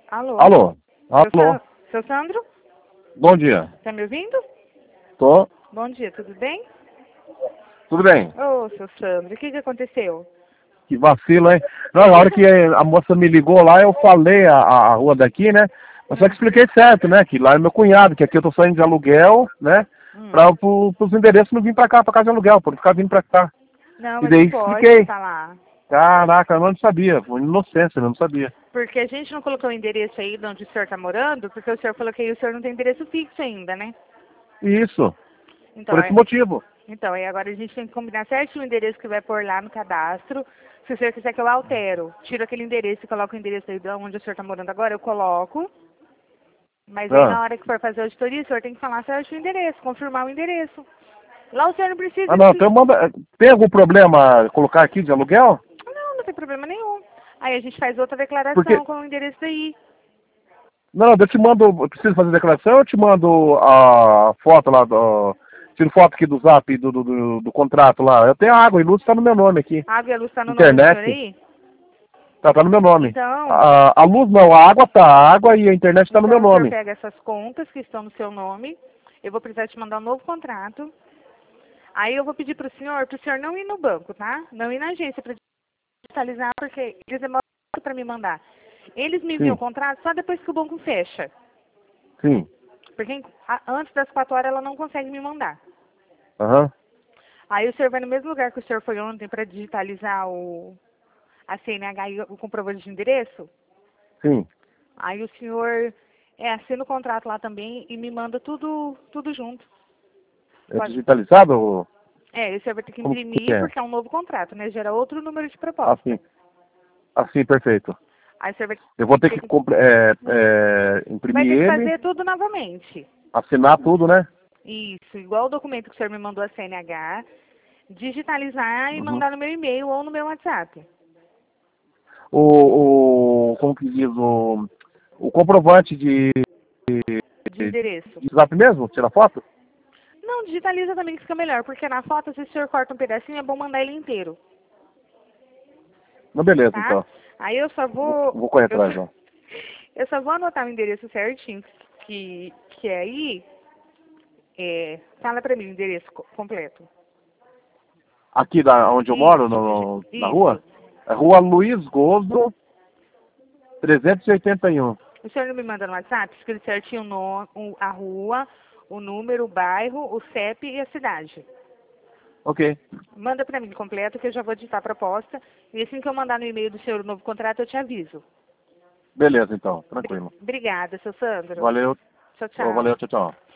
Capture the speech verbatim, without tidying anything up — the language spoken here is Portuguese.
Alô? Alô? Seu, Alô? Sa- seu Sandro? Bom dia. Tá me ouvindo? Tô? Bom dia, tudo bem? Tudo bem? Ô, seu Sandro, o que que aconteceu? Que vacilo, hein? Não, na hora que a moça me ligou lá, eu falei a, a rua daqui, né? Mas só que Hum, expliquei certo, né? Que lá é meu cunhado, que aqui eu tô saindo de aluguel, né? hum. Pra pro, pros endereços não vir pra cá, pra casa de aluguel, por ficar vindo pra cá. Não, E mas não daí pode expliquei. falar. Caraca, eu não sabia. Foi inocência, eu não sabia. Porque a gente não colocou o endereço aí de onde o senhor tá morando, porque o senhor falou que aí o senhor não tem endereço fixo ainda, né? Isso, Então, por esse é, motivo. então, aí agora a gente tem que combinar certinho o endereço que vai pôr lá no cadastro. Se o senhor quiser que eu altero, tiro aquele endereço e coloco o endereço aí de onde o senhor tá morando agora, eu coloco. Mas aí na Ah, hora que for fazer a auditoria, o senhor tem que falar certo o endereço, confirmar o endereço. Lá o senhor não precisa ah não, tem, expli- uma, tem algum problema colocar aqui de aluguel? Não, não tem problema nenhum. Aí a gente faz outra Porque declaração com o endereço daí. não, eu te mando, eu preciso fazer declaração, eu te mando a foto lá, do, tiro foto aqui do zap, do, do, do, do contrato lá. Eu tenho água e luz, tá no meu nome aqui. A água e a luz tá no nome do senhor Internet, aí? tá, tá no meu nome. Então, A, a luz não, a água tá, a água e a internet tá no meu então o senhor nome. pega essas contas que estão no seu nome. Eu vou precisar te mandar um novo contrato. Aí eu vou pedir pro senhor, pro senhor não ir no banco, tá? Não ir na agência para digitalizar, porque eles demoram muito para me mandar. Eles me enviam o Sim, contrato só depois que o banco fecha. sim, Porque a- antes das quatro horas ela não consegue me mandar. aham, Aí o senhor vai no mesmo lugar que o senhor foi ontem para digitalizar o, a C N H e o comprovante de endereço. sim. Aí o senhor é, assina o contrato lá também e me manda tudo, tudo junto. É Pode? digitalizado ou É, o senhor vai ter que como que imprimir é? porque é um novo contrato, né? Gera outro número de proposta. Assim, assim, perfeito. Aí o senhor vai Eu vou ter ter que que, compre- é, hum, é, vai imprimir ter que ele, fazer tudo novamente. assinar tudo, né? Isso, igual o documento que o senhor me mandou a C N H, digitalizar e Uhum. mandar no meu e-mail ou no meu WhatsApp. O, o, como que diz, o, o comprovante de, De endereço. de zap mesmo, tira foto? Não, digitaliza também que fica melhor, porque na foto, se o senhor corta um pedacinho, é bom mandar ele inteiro, Não, beleza, tá? então. Aí eu só Vou, vou. vou correr Eu só, atrás, ó. eu só vou anotar o endereço certinho, que, que é aí. É, fala pra mim o endereço co- completo. Aqui da, onde eu moro, Isso, digi- no, na rua, isso. é Rua Luiz Gozo, trezentos e oitenta e um. O senhor não me manda no WhatsApp, escrito certinho o nome, o- a rua, o número, o bairro, o C E P e a cidade. Ok. Manda pra mim completo que eu já vou digitar a proposta. E assim que eu mandar no e-mail do senhor o novo contrato, eu te aviso. Beleza, então. Bri- Tranquilo. Obrigada, seu Sandro. Valeu. Tchau, Ô, tchau. valeu, tchau, tchau.